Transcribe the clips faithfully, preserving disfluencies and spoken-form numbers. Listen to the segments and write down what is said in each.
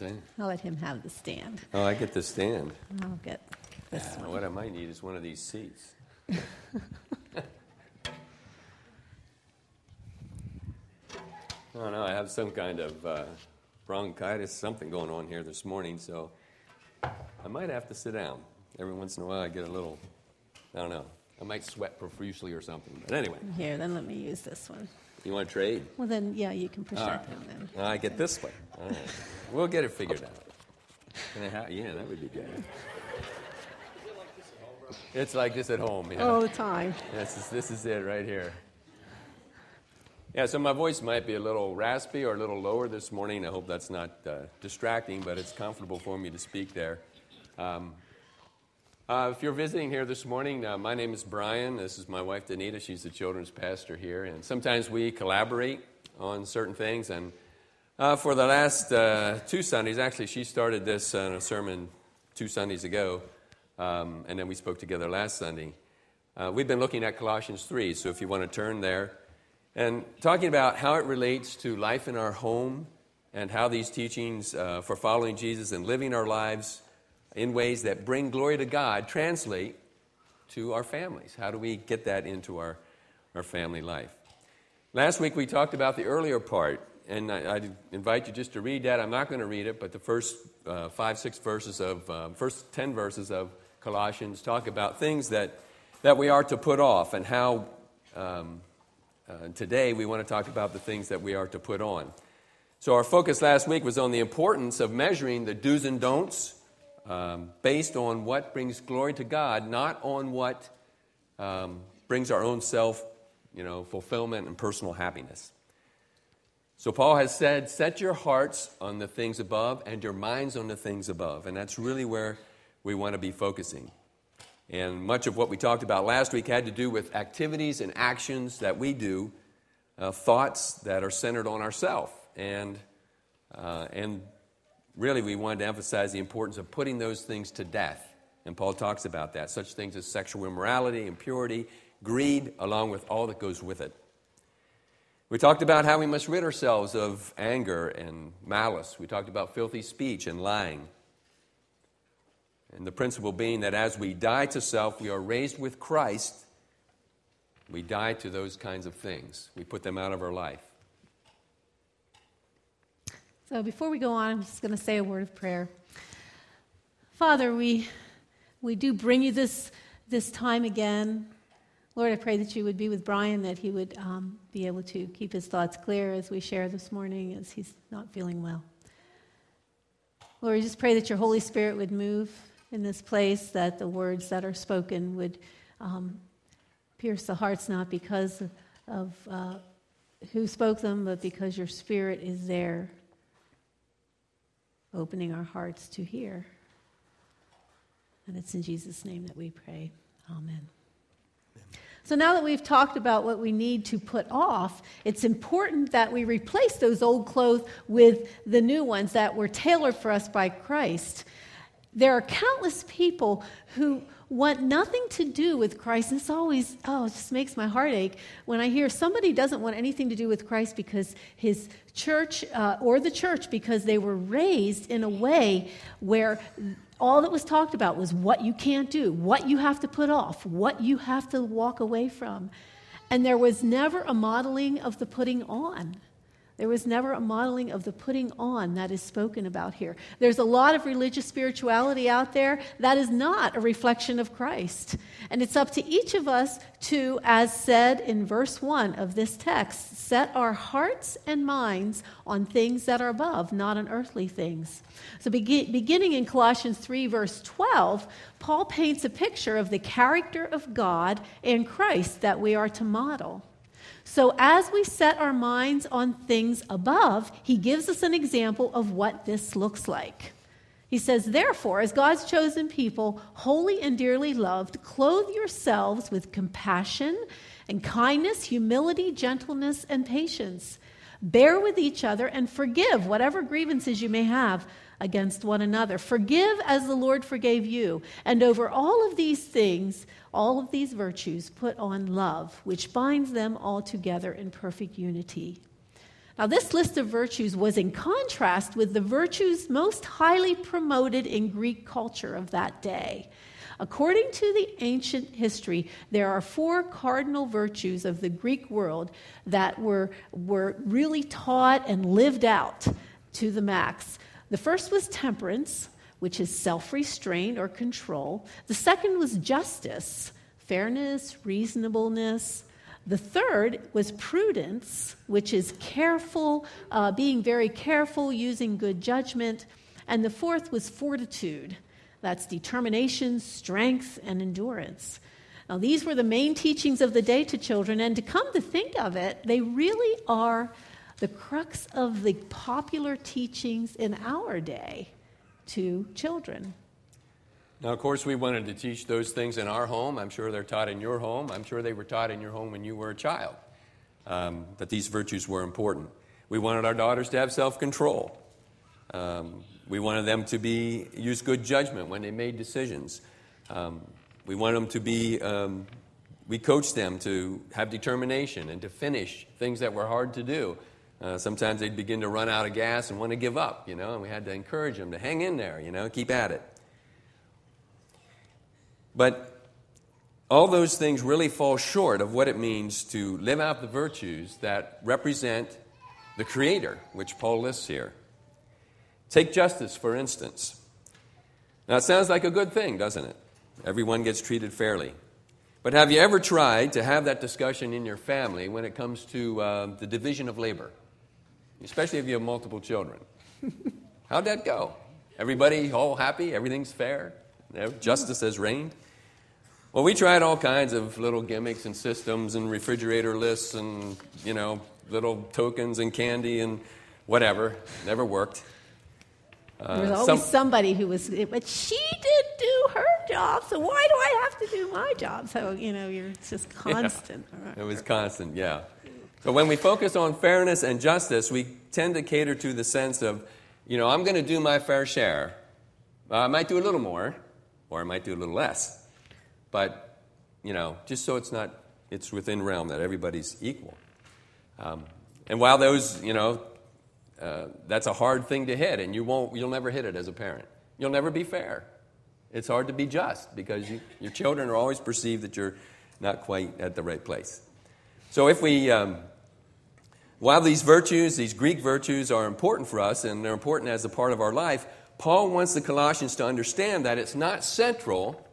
see? I'll let him have the stand. Oh, I get the stand. I'll get this Yeah, one. what I might need is one of these seats. Oh, no, I have some kind of uh, bronchitis, something going on here this morning, so I might have to sit down. Every once in a while I get a little, I don't know, I might sweat profusely or something. But anyway. Here, then let me use this one. You want to trade? Well, then, yeah, you can push All that right. down then. I get this one. All right. We'll get it figured out. Can I ha- yeah, that would be good. It's like this at home. Yeah. All the time. This is, this is it right here. Yeah, so my voice might be a little raspy or a little lower this morning. I hope that's not uh, distracting, but it's comfortable for me to speak there. Um, uh, if you're visiting here this morning, uh, my name is Brian. This is my wife, Danita. She's the children's pastor here. And sometimes we collaborate on certain things. And uh, for the last uh, two Sundays, actually, she started this uh, in a sermon two Sundays ago. Um, and then we spoke together last Sunday. Uh, we've been looking at Colossians three, so if you want to turn there. And talking about how it relates to life in our home and how these teachings uh, for following Jesus and living our lives in ways that bring glory to God translate to our families. How do we get that into our, our family life? Last week we talked about the earlier part, and I, I invite you just to read that. I'm not going to read it, but the first uh, five, six verses of, uh, first ten verses of Colossians talk about things that, that we are to put off and how... Um, Uh, today, we want to talk about the things that we are to put on. So our focus last week was on the importance of measuring the do's and don'ts um, based on what brings glory to God, not on what um, brings our own self, you know, fulfillment and personal happiness. So Paul has said, set your hearts on the things above and your minds on the things above. And that's really where we want to be focusing. And much of what we talked about last week had to do with activities and actions that we do, uh, thoughts that are centered on ourselves. And, uh, and really we wanted to emphasize the importance of putting those things to death. And Paul talks about that, such things as sexual immorality, impurity, greed, along with all that goes with it. We talked about how we must rid ourselves of anger and malice. We talked about filthy speech and lying. And the principle being that as we die to self, we are raised with Christ. We die to those kinds of things. We put them out of our life. So before we go on, I'm just going to say a word of prayer. Father, we we do bring you this, this time again. Lord, I pray that you would be with Brian, that he would um, be able to keep his thoughts clear as we share this morning, as he's not feeling well. Lord, we just pray that your Holy Spirit would move in this place, that the words that are spoken would um, pierce the hearts, not because of uh, who spoke them, but because your Spirit is there, opening our hearts to hear. And it's in Jesus' name that we pray. Amen. So now that we've talked about what we need to put off, it's important that we replace those old clothes with the new ones that were tailored for us by Christ. There are countless people who want nothing to do with Christ. This always, oh, it just makes my heart ache when I hear somebody doesn't want anything to do with Christ because his church, uh, or the church, because they were raised in a way where all that was talked about was what you can't do, what you have to put off, what you have to walk away from. And there was never a modeling of the putting on. There was never a modeling of the putting on that is spoken about here. There's a lot of religious spirituality out there that is not a reflection of Christ. And it's up to each of us to, as said in verse one of this text, set our hearts and minds on things that are above, not on earthly things. So begin, beginning in Colossians three, verse twelve, Paul paints a picture of the character of God and Christ that we are to model. So as we set our minds on things above, he gives us an example of what this looks like. He says, therefore, as God's chosen people, holy and dearly loved, clothe yourselves with compassion and kindness, humility, gentleness, and patience. Bear with each other and forgive whatever grievances you may have against one another. Forgive as the Lord forgave you. And over all of these things, all of these virtues, put on love, which binds them all together in perfect unity. Now, this list of virtues was in contrast with the virtues most highly promoted in Greek culture of that day. According to the ancient history, there are four cardinal virtues of the Greek world that were, were really taught and lived out to the max. The first was temperance, which is self-restraint or control. The second was justice, fairness, reasonableness. The third was prudence, which is careful, uh, being very careful, using good judgment. And the fourth was fortitude. That's determination, strength, and endurance. Now, these were the main teachings of the day to children, and to come to think of it, they really are the crux of the popular teachings in our day to children. Now, of course, we wanted to teach those things in our home. I'm sure they're taught in your home. I'm sure they were taught in your home when you were a child, um, that these virtues were important. We wanted our daughters to have self-control. Um, we wanted them to be use good judgment when they made decisions. Um, we wanted them to be, um, we coached them to have determination and to finish things that were hard to do. Uh, sometimes they'd begin to run out of gas and want to give up, you know, and we had to encourage them to hang in there, you know, keep at it. But all those things really fall short of what it means to live out the virtues that represent the Creator, which Paul lists here. Take justice, for instance. Now, it sounds like a good thing, doesn't it? Everyone gets treated fairly. But have you ever tried to have that discussion in your family when it comes to uh, the division of labor? Especially if you have multiple children. How'd that go? Everybody all happy? Everything's fair? Justice has reigned? Well, we tried all kinds of little gimmicks and systems and refrigerator lists and, you know, little tokens and candy and whatever. Never worked. Uh, there was always some, somebody who was, but she didn't do her job, so why do I have to do my job? So, you know, you're it's just constant. Yeah, it was constant, yeah. So when we focus on fairness and justice, we tend to cater to the sense of, you know, I'm going to do my fair share. Uh, I might do a little more, or I might do a little less. But, you know, just so it's not, it's within realm that everybody's equal. Um, and while those, you know, uh, that's a hard thing to hit, and you won't, you'll never hit it as a parent. You'll never be fair. It's hard to be just because you, your children are always perceived that you're not quite at the right place. So if we, um, while these virtues, these Greek virtues are important for us, and they're important as a part of our life, Paul wants the Colossians to understand that it's not central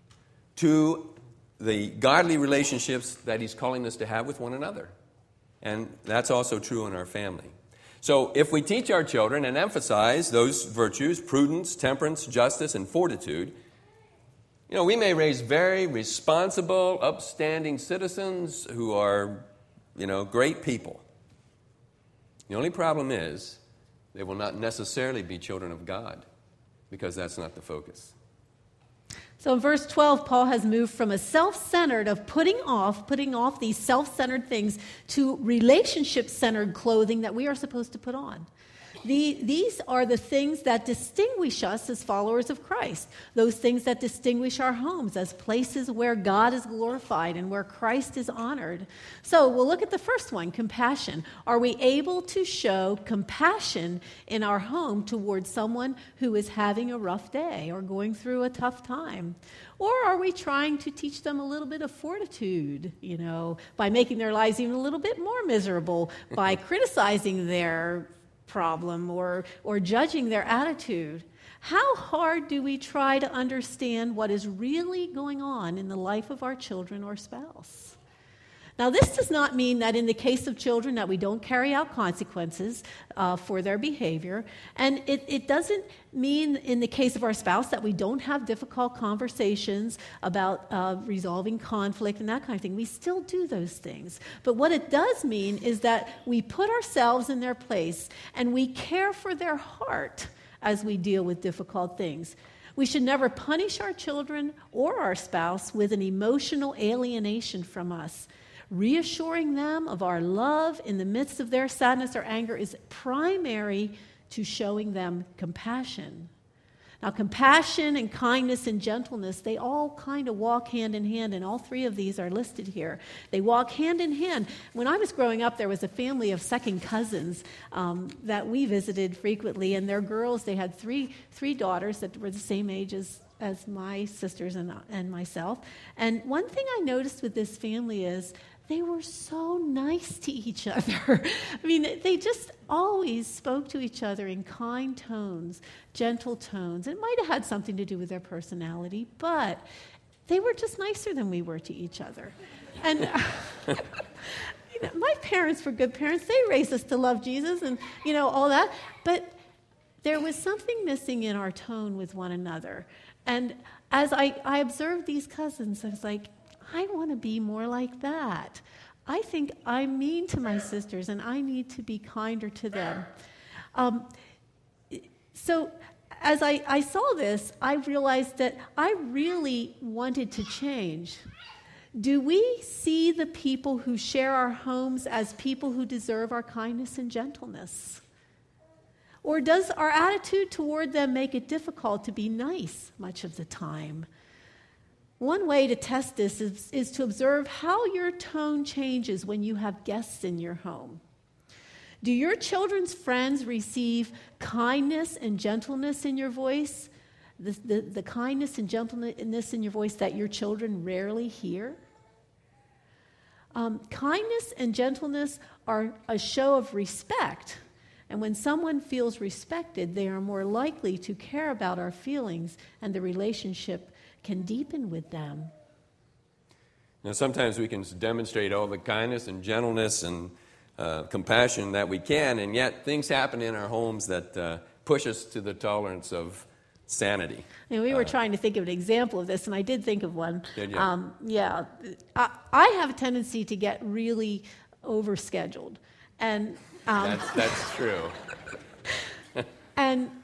to the godly relationships that he's calling us to have with one another. And that's also true in our family. So if we teach our children and emphasize those virtues, prudence, temperance, justice, and fortitude, you know, we may raise very responsible, upstanding citizens who are, you know, great people. The only problem is they will not necessarily be children of God because that's not the focus. So in verse twelve, Paul has moved from a self-centered of putting off, putting off these self-centered things to relationship-centered clothing that we are supposed to put on. The, these are the things that distinguish us as followers of Christ, those things that distinguish our homes as places where God is glorified and where Christ is honored. So we'll look at the first one, compassion. Are we able to show compassion in our home towards someone who is having a rough day or going through a tough time? Or are we trying to teach them a little bit of fortitude, you know, by making their lives even a little bit more miserable, by criticizing their problem or or judging their attitude? How hard do we try to understand what is really going on in the life of our children or spouse? Now, this does not mean that in the case of children that we don't carry out consequences uh, for their behavior. And it, it doesn't mean in the case of our spouse that we don't have difficult conversations about uh, resolving conflict and that kind of thing. We still do those things. But what it does mean is that we put ourselves in their place and we care for their heart as we deal with difficult things. We should never punish our children or our spouse with an emotional alienation from us. Reassuring them of our love in the midst of their sadness or anger is primary to showing them compassion. Now, compassion and kindness and gentleness, they all kind of walk hand in hand, and all three of these are listed here. They walk hand in hand. When I was growing up, there was a family of second cousins um, that we visited frequently, and their girls, they had three three daughters that were the same age as, as my sisters and, and myself. And one thing I noticed with this family is they were so nice to each other. I mean, they just always spoke to each other in kind tones, gentle tones. It might have had something to do with their personality, but they were just nicer than we were to each other. And you know, my parents were good parents. They raised us to love Jesus and, you know, all that. But there was something missing in our tone with one another. And as I, I observed these cousins, I was like, I want to be more like that. I think I'm mean to my sisters, and I need to be kinder to them. Um, so as I, I saw this, I realized that I really wanted to change. Do we see the people who share our homes as people who deserve our kindness and gentleness? Or does our attitude toward them make it difficult to be nice much of the time? One way to test this is, is to observe how your tone changes when you have guests in your home. Do your children's friends receive kindness and gentleness in your voice? The, the, the kindness and gentleness in your voice that your children rarely hear? Um, kindness and gentleness are a show of respect. And when someone feels respected, they are more likely to care about our feelings, and the relationship can deepen with them. Now, sometimes we can demonstrate all the kindness and gentleness and uh, compassion that we can, and yet things happen in our homes that uh, push us to the tolerance of sanity. And we were uh, trying to think of an example of this, and I did think of one. Did you? Um, yeah. I, I have a tendency to get really overscheduled. And um, that's, that's true. And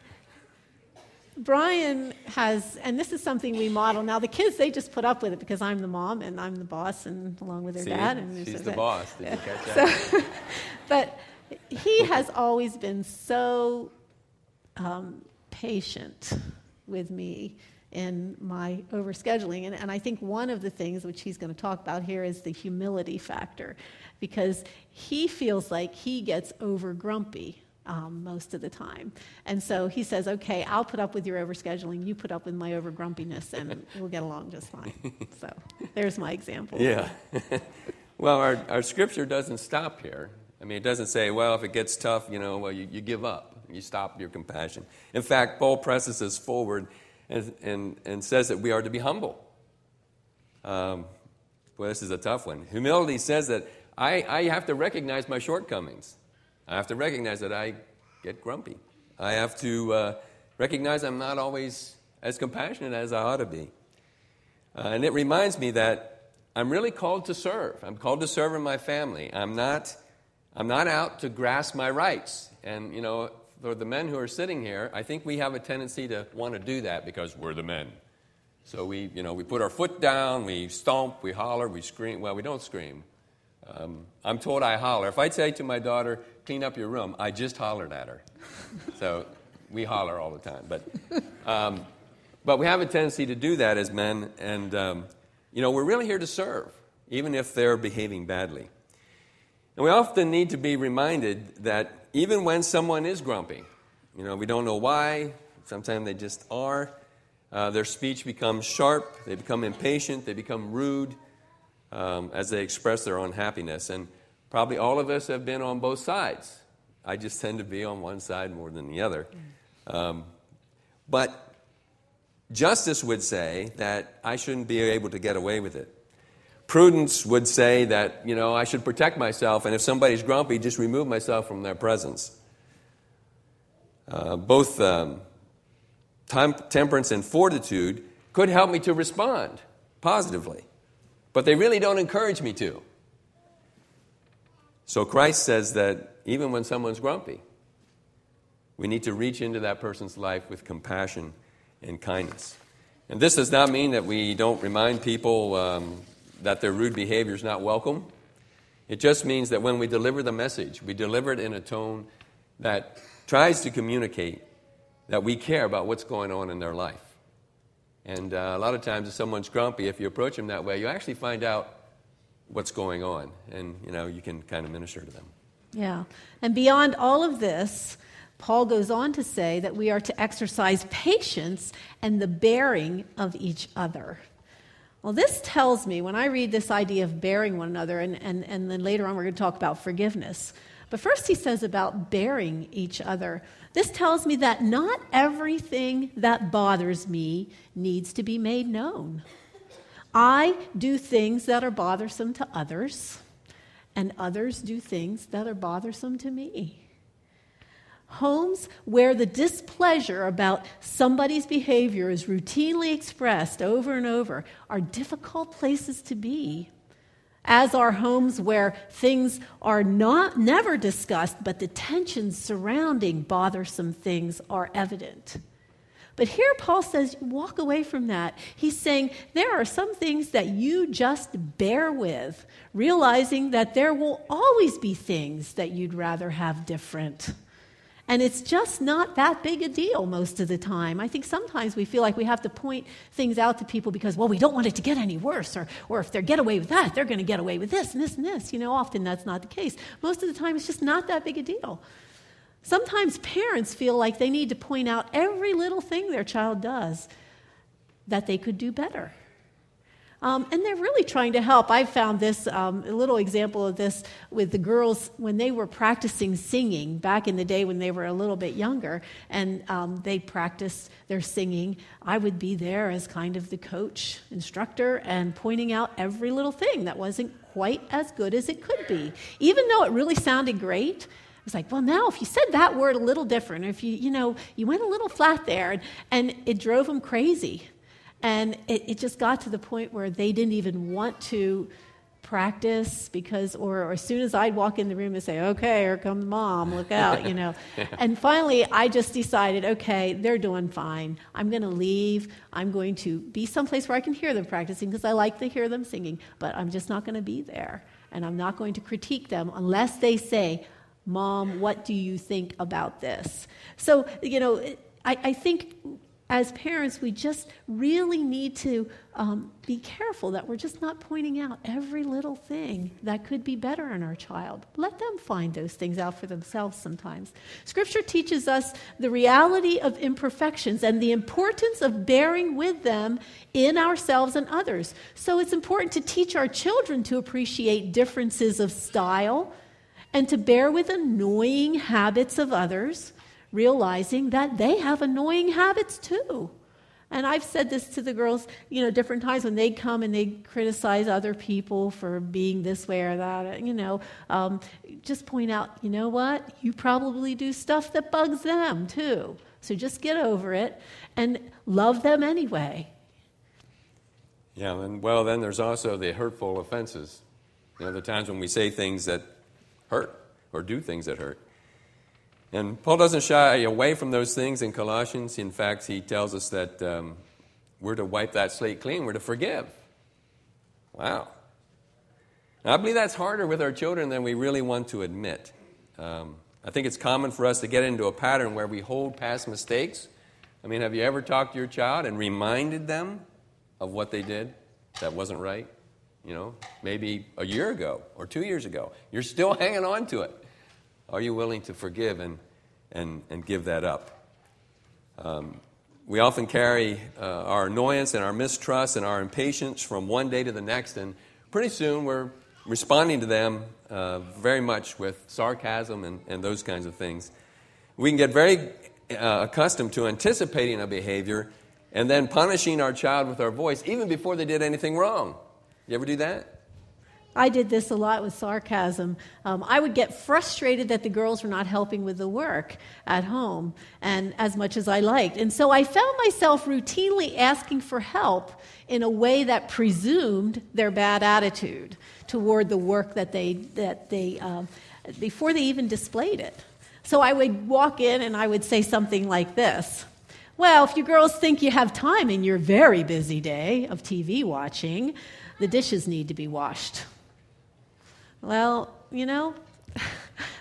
Brian has, and this is something we model. Now, the kids, they just put up with it because I'm the mom and I'm the boss, and along with their See, dad. And she's so the that, boss. Did you catch that? So, but he has always been so um, patient with me in my overscheduling. And, and I think one of the things which he's going to talk about here is the humility factor, because he feels like he gets over grumpy Um, most of the time. And so he says, okay, I'll put up with your overscheduling, you put up with my overgrumpiness, and we'll get along just fine. So there's my example. Yeah. Well, our, our scripture doesn't stop here. I mean, it doesn't say, well, if it gets tough, you know, well, you, you give up. You stop your compassion. In fact, Paul presses us forward and, and, and says that we are to be humble. Um, well, this is a tough one. Humility says that I, I have to recognize my shortcomings. I have to recognize that I get grumpy. I have to uh, recognize I'm not always as compassionate as I ought to be. Uh, and it reminds me that I'm really called to serve. I'm called to serve in my family. I'm not, I'm not out to grasp my rights. And, you know, for the men who are sitting here, I think we have a tendency to want to do that because we're the men. So we, you know, we put our foot down, we stomp, we holler, we scream. Well, we don't scream. Um, I'm told I holler. If I say to my daughter, clean up your room, I just hollered at her. So we holler all the time. But um, but we have a tendency to do that as men. And, um, you know, we're really here to serve, even if they're behaving badly. And we often need to be reminded that even when someone is grumpy, you know, we don't know why, sometimes they just are, uh, their speech becomes sharp, they become impatient, they become rude, Um, as they express their unhappiness. And probably all of us have been on both sides. I just tend to be on one side more than the other. Um, but justice would say that I shouldn't be able to get away with it. Prudence would say that, you know, I should protect myself, and if somebody's grumpy, just remove myself from their presence. Uh, both um, tem- temperance and fortitude could help me to respond positively. But they really don't encourage me to. So Christ says that even when someone's grumpy, we need to reach into that person's life with compassion and kindness. And this does not mean that we don't remind people um, that their rude behavior is not welcome. It just means that when we deliver the message, we deliver it in a tone that tries to communicate that we care about what's going on in their life. And uh, a lot of times if someone's grumpy, if you approach them that way, you actually find out what's going on, and you know you can kind of minister to them. Yeah. And beyond all of this, Paul goes on to say that we are to exercise patience and the bearing of each other. Well, this tells me, when I read this idea of bearing one another, and, and, and then later on we're going to talk about forgiveness, but first he says about bearing each other. This tells me that not everything that bothers me needs to be made known. I do things that are bothersome to others, and others do things that are bothersome to me. Homes where the displeasure about somebody's behavior is routinely expressed over and over are difficult places to be, as are homes where things are not never discussed, but the tensions surrounding bothersome things are evident. But here Paul says, walk away from that. He's saying there are some things that you just bear with, realizing that there will always be things that you'd rather have different. And it's just not that big a deal most of the time. I think sometimes we feel like we have to point things out to people because, well, we don't want it to get any worse. Or, or if they get away with that, they're going to get away with this and this and this. You know, often that's not the case. Most of the time, it's just not that big a deal. Sometimes parents feel like they need to point out every little thing their child does that they could do better. Um, and they're really trying to help. I found this, um, a little example of this with the girls when they were practicing singing back in the day when they were a little bit younger, and um, they practiced their singing. I would be there as kind of the coach, instructor, and pointing out every little thing that wasn't quite as good as it could be. Even though it really sounded great, it was like, well, now if you said that word a little different, or if you, you know, you went a little flat there, and, and it drove them crazy. And it, it just got to the point where they didn't even want to practice because, or, or as soon as I'd walk in the room and say, okay, here comes mom, look out, you know. And finally, I just decided, okay, they're doing fine. I'm going to leave. I'm going to be someplace where I can hear them practicing because I like to hear them singing, but I'm just not going to be there. And I'm not going to critique them unless they say, Mom, what do you think about this? So, you know, I, I think as parents, we just really need to um, be careful that we're just not pointing out every little thing that could be better in our child. Let them find those things out for themselves sometimes. Scripture teaches us the reality of imperfections and the importance of bearing with them in ourselves and others. So it's important to teach our children to appreciate differences of style and to bear with annoying habits of others, realizing that they have annoying habits too. And I've said this to the girls, you know, different times when they come and they criticize other people for being this way or that, you know, um, just point out, you know what, you probably do stuff that bugs them too. So just get over it and love them anyway. Yeah, and well, then there's also the hurtful offenses. You know, the times when we say things that hurt or do things that hurt. And Paul doesn't shy away from those things in Colossians. In fact, he tells us that um, we're to wipe that slate clean. We're to forgive. Wow. Now, I believe that's harder with our children than we really want to admit. Um, I think it's common for us to get into a pattern where we hold past mistakes. I mean, have you ever talked to your child and reminded them of what they did that wasn't right? You know, maybe a year ago or two years ago. You're still hanging on to it. Are you willing to forgive and and, and give that up? Um, we often carry uh, our annoyance and our mistrust and our impatience from one day to the next, and pretty soon we're responding to them uh, very much with sarcasm and, and those kinds of things. We can get very uh, accustomed to anticipating a behavior and then punishing our child with our voice even before they did anything wrong. You ever do that? I did this a lot with sarcasm. Um, I would get frustrated that the girls were not helping with the work at home and as much as I liked. And so I found myself routinely asking for help in a way that presumed their bad attitude toward the work that they, that they um, before they even displayed it. So I would walk in and I would say something like this. Well, if you girls think you have time in your very busy day of T V watching, the dishes need to be washed. Well, you know,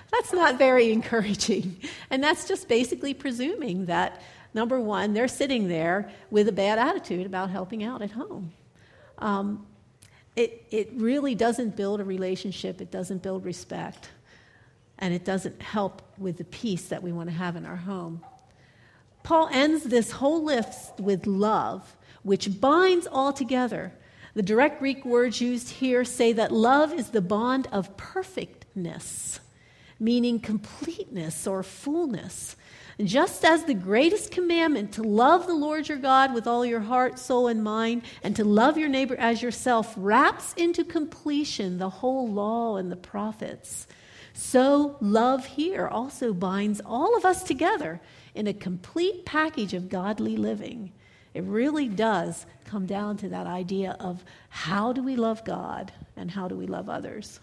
That's not very encouraging. And that's just basically presuming that, number one, they're sitting there with a bad attitude about helping out at home. Um, it, it really doesn't build a relationship. It doesn't build respect. And it doesn't help with the peace that we want to have in our home. Paul ends this whole list with love, which binds all together. The direct Greek words used here say that love is the bond of perfectness, meaning completeness or fullness. Just as the greatest commandment to love the Lord your God with all your heart, soul, and mind, and to love your neighbor as yourself wraps into completion the whole law and the prophets, so love here also binds all of us together in a complete package of godly living. It really does come down to that idea of how do we love God and how do we love others.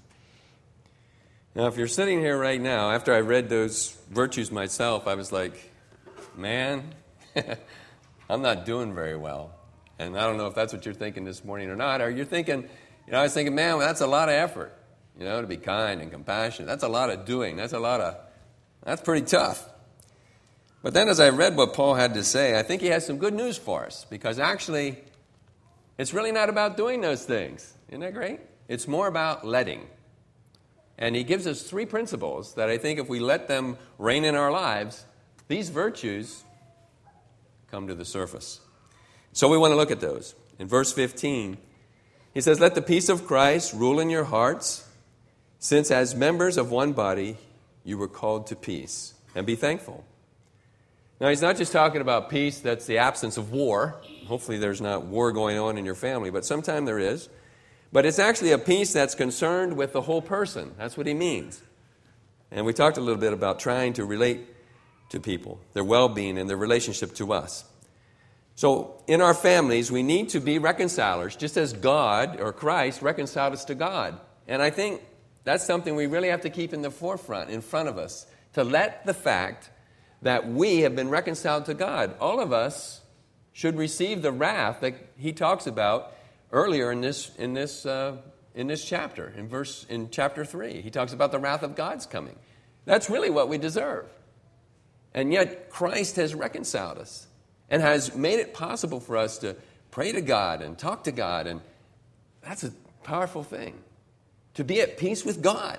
Now, if you're sitting here right now, after I read those virtues myself, I was like, man, I'm not doing very well. And I don't know if that's what you're thinking this morning or not. Or you're thinking, you know, I was thinking, man, well, that's a lot of effort, you know, to be kind and compassionate. That's a lot of doing. That's a lot of, that's pretty tough. But then as I read what Paul had to say, I think he has some good news for us, because actually it's really not about doing those things. Isn't that great? It's more about letting. And he gives us three principles that I think if we let them reign in our lives, these virtues come to the surface. So we want to look at those. In verse fifteen, he says, "Let the peace of Christ rule in your hearts, since as members of one body you were called to peace, and be thankful." Now, he's not just talking about peace that's the absence of war. Hopefully there's not war going on in your family, but sometimes there is. But it's actually a peace that's concerned with the whole person. That's what he means. And we talked a little bit about trying to relate to people, their well-being and their relationship to us. So in our families, we need to be reconcilers, just as God or Christ reconciled us to God. And I think that's something we really have to keep in the forefront, in front of us, to let the fact that we have been reconciled to God. All of us should receive the wrath that he talks about earlier in this in this uh, in this chapter, in verse in chapter three. He talks about the wrath of God's coming. That's really what we deserve. And yet Christ has reconciled us and has made it possible for us to pray to God and talk to God, and that's a powerful thing. To be at peace with God.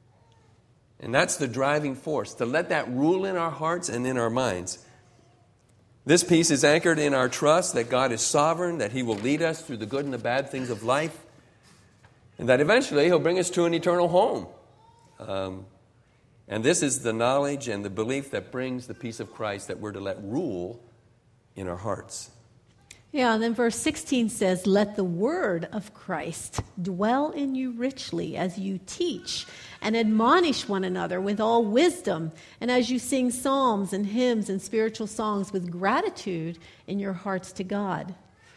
And that's the driving force, to let that rule in our hearts and in our minds. This peace is anchored in our trust that God is sovereign, that he will lead us through the good and the bad things of life, and that eventually he'll bring us to an eternal home. Um, and this is the knowledge and the belief that brings the peace of Christ that we're to let rule in our hearts. Yeah, and then verse sixteen says, "Let the word of Christ dwell in you richly as you teach and admonish one another with all wisdom, and as you sing psalms and hymns and spiritual songs with gratitude in your hearts to God."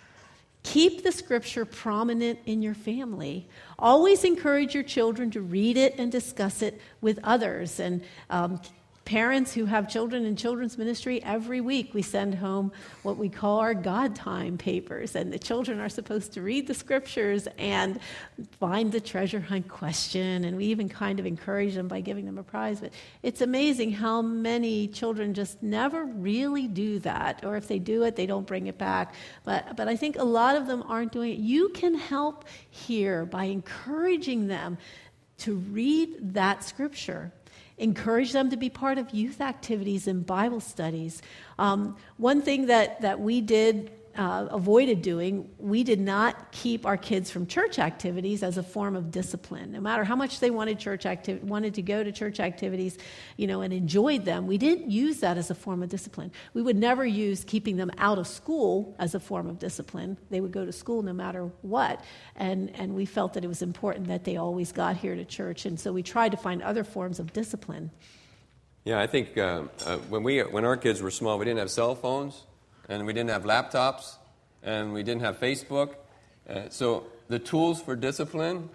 Keep the scripture prominent in your family. Always encourage your children to read it and discuss it with others. And um, parents who have children in children's ministry, every week we send home what we call our God time papers. And the children are supposed to read the scriptures and find the treasure hunt question. And we even kind of encourage them by giving them a prize. But it's amazing how many children just never really do that. Or if they do it, they don't bring it back. But, but I think a lot of them aren't doing it. You can help here by encouraging them to read that scripture. Encourage them to be part of youth activities and Bible studies. Um, one thing that, that we did, uh, avoided doing, we did not keep our kids from church activities as a form of discipline. No matter how much they wanted church acti- wanted to go to church activities, you know, and enjoyed them, we didn't use that as a form of discipline. We would never use keeping them out of school as a form of discipline. They would go to school no matter what, and and we felt that it was important that they always got here to church, and so we tried to find other forms of discipline. Yeah, I think uh, uh, when we when our kids were small, we didn't have cell phones, and we didn't have laptops, and we didn't have Facebook. Uh, so the tools for discipline,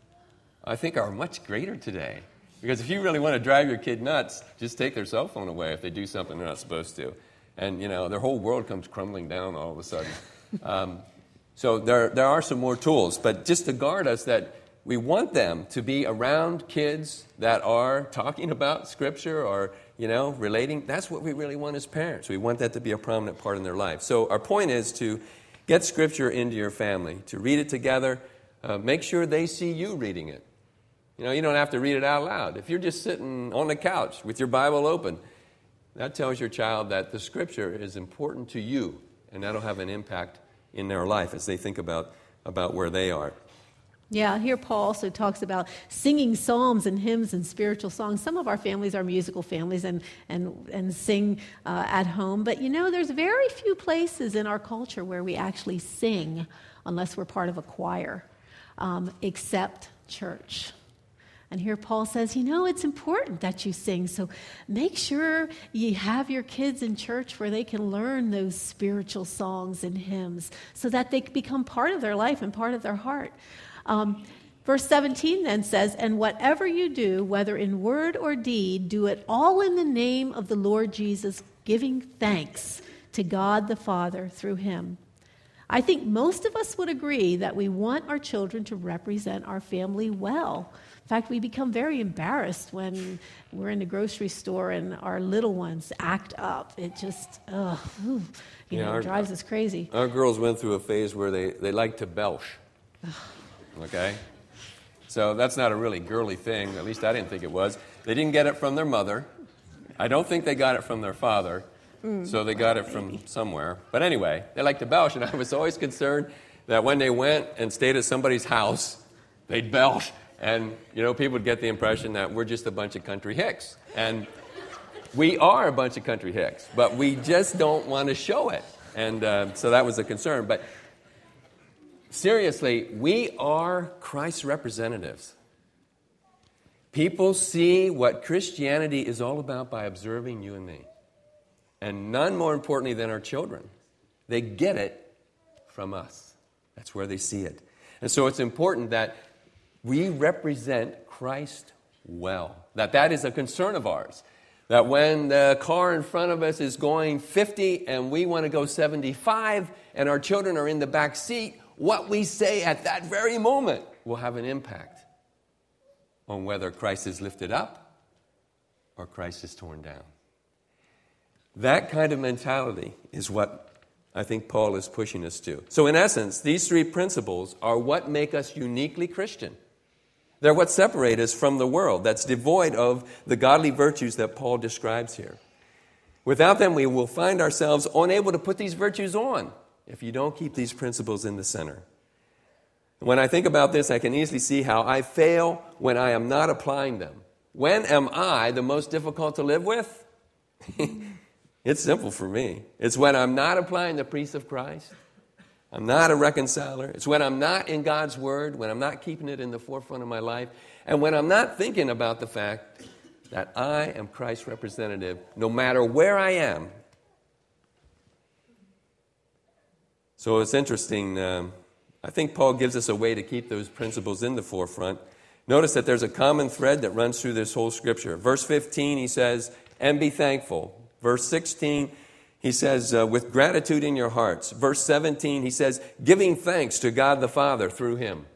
I think, are much greater today. Because if you really want to drive your kid nuts, just take their cell phone away if they do something they're not supposed to. And, you know, their whole world comes crumbling down all of a sudden. Um, so there there are some more tools. But just to guard us that we want them to be around kids that are talking about Scripture or, you know, relating. That's what we really want as parents. We want that to be a prominent part in their life. So our point is to get Scripture into your family, to read it together. Uh, make sure they see you reading it. You know, you don't have to read it out loud. If you're just sitting on the couch with your Bible open, that tells your child that the Scripture is important to you, and that'll have an impact in their life as they think about, about where they are. Yeah, here Paul also talks about singing psalms and hymns and spiritual songs. Some of our families are musical families and and, and sing uh, at home. But, you know, there's very few places in our culture where we actually sing unless we're part of a choir, um, except church. And here Paul says, you know, it's important that you sing. So make sure you have your kids in church where they can learn those spiritual songs and hymns so that they become part of their life and part of their heart. Um, verse seventeen then says, and whatever you do, whether in word or deed, do it all in the name of the Lord Jesus, giving thanks to God the Father through him. I think most of us would agree that we want our children to represent our family well. In fact, we become very embarrassed when we're in the grocery store and our little ones act up. It just, ugh, you yeah, know, our, drives us crazy. Our girls went through a phase where they, they like to belch. Okay? So that's not a really girly thing. At least I didn't think it was. They didn't get it from their mother. I don't think they got it from their father. Mm, so they got it from maybe. somewhere. But anyway, they like to belch. And I was always concerned that when they went and stayed at somebody's house, they'd belch. And, you know, people would get the impression that we're just a bunch of country hicks. And we are a bunch of country hicks. But we just don't want to show it. And uh, so that was a concern. But seriously, we are Christ's representatives. People see what Christianity is all about by observing you and me. And none more importantly than our children. They get it from us. That's where they see it. And so it's important that we represent Christ well. That that is a concern of ours. That when the car in front of us is going fifty and we want to go seventy-five and our children are in the back seat, what we say at that very moment will have an impact on whether Christ is lifted up or Christ is torn down. That kind of mentality is what I think Paul is pushing us to. So in essence, these three principles are what make us uniquely Christian. They're what separate us from the world that's devoid of the godly virtues that Paul describes here. Without them, we will find ourselves unable to put these virtues on if you don't keep these principles in the center. When I think about this, I can easily see how I fail when I am not applying them. When am I the most difficult to live with? It's simple for me. It's when I'm not applying the peace of Christ. I'm not a reconciler. It's when I'm not in God's Word, when I'm not keeping it in the forefront of my life, and when I'm not thinking about the fact that I am Christ's representative no matter where I am. So it's interesting. Um, I think Paul gives us a way to keep those principles in the forefront. Notice that there's a common thread that runs through this whole Scripture. Verse fifteen, he says, and be thankful. Verse sixteen, he says, uh, with gratitude in your hearts. Verse seventeen, he says, giving thanks to God the Father through him.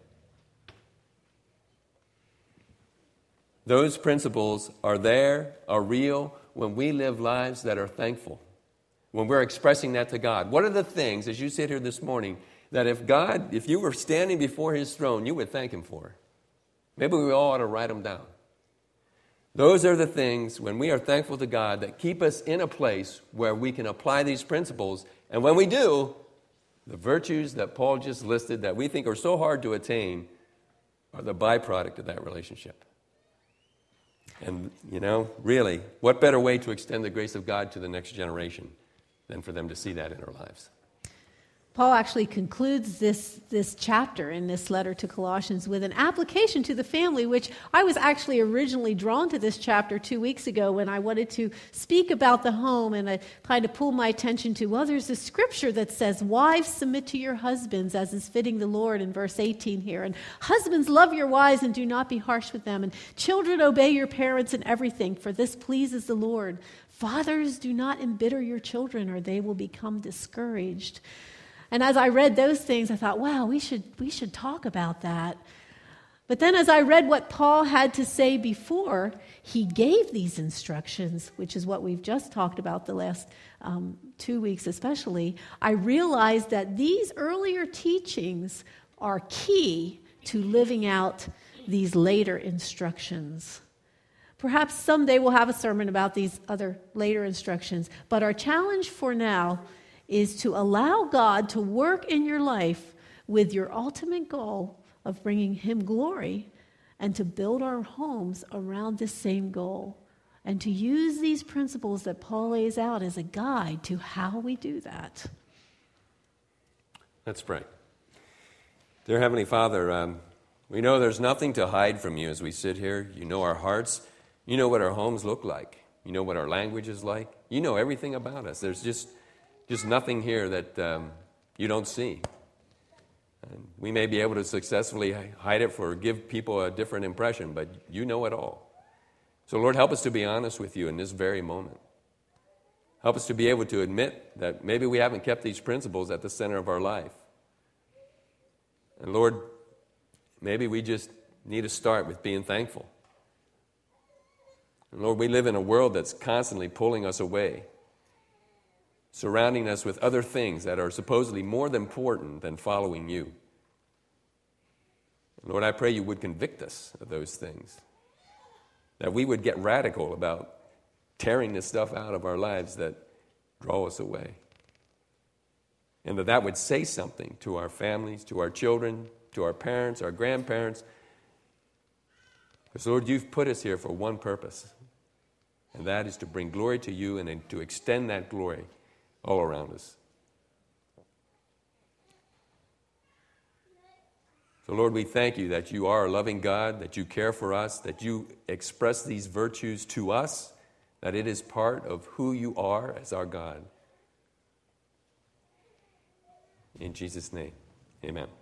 Those principles are there, are real, when we live lives that are thankful. When we're expressing that to God. What are the things, as you sit here this morning, that if God, if you were standing before his throne, you would thank him for? Maybe we all ought to write them down. Those are the things, when we are thankful to God, that keep us in a place where we can apply these principles. And when we do, the virtues that Paul just listed that we think are so hard to attain are the byproduct of that relationship. And, you know, really, what better way to extend the grace of God to the next generation than for them to see that in our lives? Paul actually concludes this, this chapter in this letter to Colossians with an application to the family, which I was actually originally drawn to this chapter two weeks ago when I wanted to speak about the home, and I kind of pulled my attention to, well, there's a scripture that says, wives, submit to your husbands as is fitting the Lord in verse eighteen here, and husbands, love your wives and do not be harsh with them, and children, obey your parents in everything, for this pleases the Lord. Fathers, do not embitter your children or they will become discouraged. And as I read those things, I thought, wow, we should we should talk about that. But then as I read what Paul had to say before he gave these instructions, which is what we've just talked about the last um, two weeks especially, I realized that these earlier teachings are key to living out these later instructions. Perhaps someday we'll have a sermon about these other later instructions, but our challenge for now is to allow God to work in your life with your ultimate goal of bringing Him glory, and to build our homes around this same goal, and to use these principles that Paul lays out as a guide to how we do that. Let's pray. Dear Heavenly Father, um, we know there's nothing to hide from you as we sit here. You know our hearts. You know what our homes look like. You know what our language is like. You know everything about us. There's just, just nothing here that um, you don't see. And we may be able to successfully hide it for give people a different impression, but you know it all. So Lord, help us to be honest with you in this very moment. Help us to be able to admit that maybe we haven't kept these principles at the center of our life. And Lord, maybe we just need to start with being thankful. And Lord, we live in a world that's constantly pulling us away, surrounding us with other things that are supposedly more important than following you. Lord, I pray you would convict us of those things, that we would get radical about tearing this stuff out of our lives that draw us away, and that that would say something to our families, to our children, to our parents, our grandparents. Because, Lord, you've put us here for one purpose, and that is to bring glory to you and to extend that glory all around us. So, Lord, we thank you that you are a loving God, that you care for us, that you express these virtues to us, that it is part of who you are as our God. In Jesus' name, amen.